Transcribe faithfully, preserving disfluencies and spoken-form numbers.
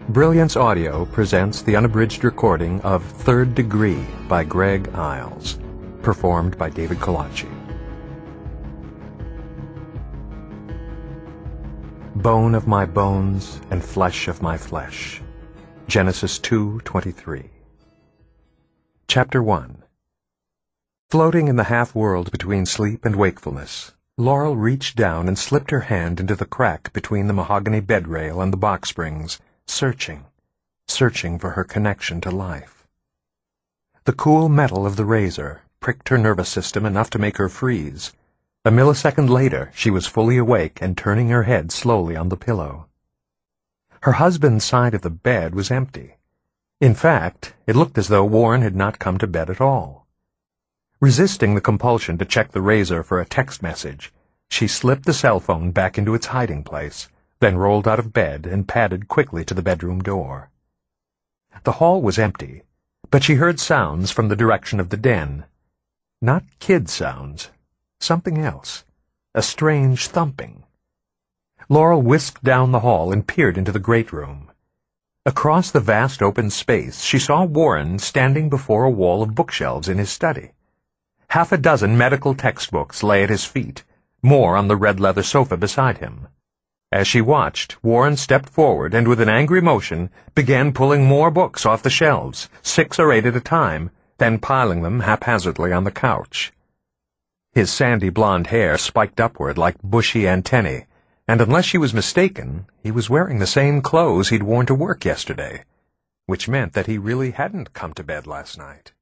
Brilliance Audio presents the unabridged recording of Third Degree by Greg Iles, performed by David Kalachi. Bone of my bones and flesh of my flesh. Genesis two twenty-three. Chapter one. Floating in the half-world between sleep and wakefulness, Laurel reached down and slipped her hand into the crack between the mahogany bed rail and the box springs, searching, searching for her connection to life. The cool metal of the razor pricked her nervous system enough to make her freeze. A millisecond later, she was fully awake and turning her head slowly on the pillow. Her husband's side of the bed was empty. In fact, it looked as though Warren had not come to bed at all. Resisting the compulsion to check the razor for a text message, she slipped the cell phone back into its hiding place, then rolled out of bed and padded quickly to the bedroom door. The hall was empty, but she heard sounds from the direction of the den. Not kid sounds. Something else. A strange thumping. Laurel whisked down the hall and peered into the great room. Across the vast open space, she saw Warren standing before a wall of bookshelves in his study. Half a dozen medical textbooks lay at his feet, more on the red leather sofa beside him. As she watched, Warren stepped forward and with an angry motion began pulling more books off the shelves, six or eight at a time, then piling them haphazardly on the couch. His sandy blonde hair spiked upward like bushy antennae, and unless she was mistaken, he was wearing the same clothes he'd worn to work yesterday, which meant that he really hadn't come to bed last night.